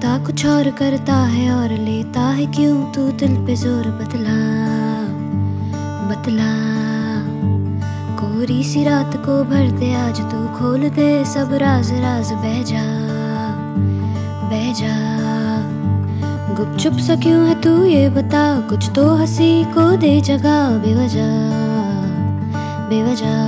होता कुछ और करता है और लेता है क्यों तू दिल पे जोर, बतला बतला। कोरी सी रात को भर दे आज तू, खोल दे सब राज राज, बह जा बह जा। गुपचुप सा क्यों है तू ये बता, कुछ तो हंसी को दे जगह, बेवजह बेवजह।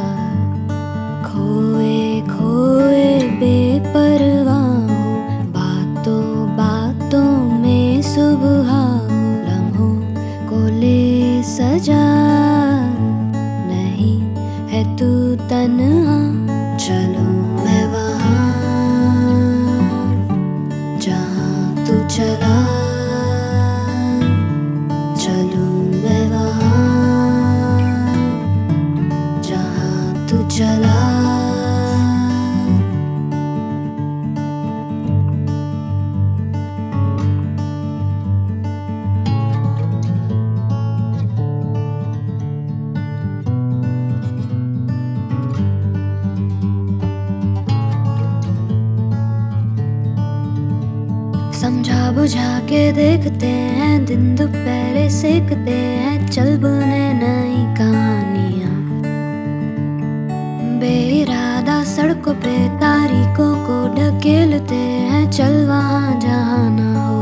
खोए खोए बेपरवाह हूँ, बातों बातों में सुबह हूँ, लम्हों को ले सजा। नहीं है तू तन्हा, चलूं मैं वहाँ जहाँ तू चला, चलूं मैं वहाँ जहाँ तू चला। समझा बुझा के देखते हैं, दिन दोपहरे सेकते हैं, चल बुने नई कहानियां। बेइरादा सड़कों पे तारीखों को ढकेलते हैं, चल वहाँ जहाँ ना हो